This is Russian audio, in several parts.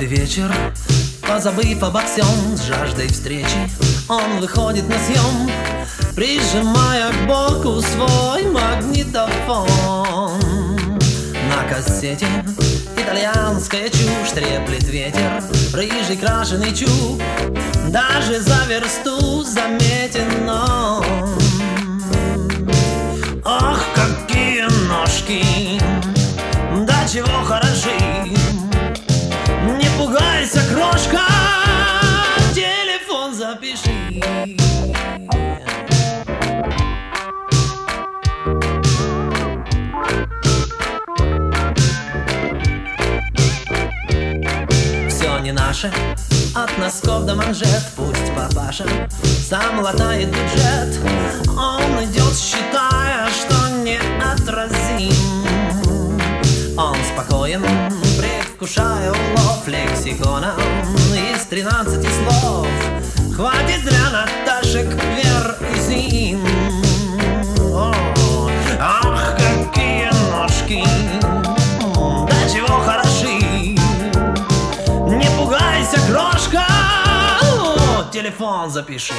Каждый вечер, позабыв обо всем, с жаждой встречи он выходит на съем, прижимая к боку свой магнитофон. На кассете итальянская чушь, треплет ветер, рыжий крашеный чуб, даже за версту заметен он. Ох, какие ножки, да чего хороши! Не пугайся, крошка, телефон запиши. Все не наше, от носков до манжет. Пусть папаша сам латает бюджет. Он идет, считая, что неотразим. Он спокоен, предвкушая улов лексикона из 13 слов. Хватит для Наташек, Вер и Зин. Ах, какие ножки, да чего хороши! Не пугайся, крошка, телефон запиши.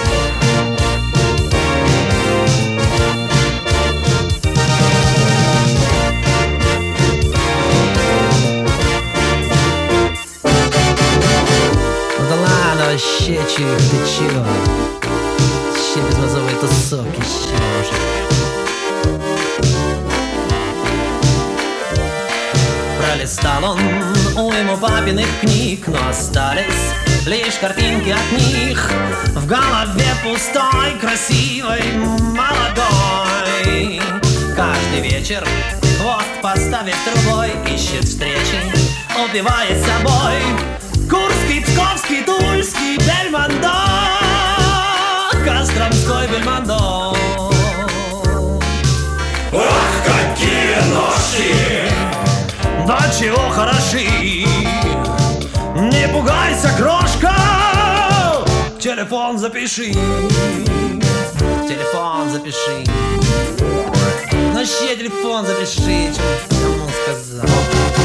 Вообще, чё, ты чего? Ще безмозовые тусовки, чё уже? Пролистал он уйму папиных книг, но остались лишь картинки от них. В голове пустой, красивой, молодой. Каждый вечер хвост поставив трубой, ищет встречи, убивает собой. Курский, Псковский, Тульский, Бельмондо, Костромской Бельмондо. Ах, какие ножки, да чего хороши! Не пугайся, крошка, телефон запиши. Телефон запиши. Ну ще телефон запиши, что кому сказал.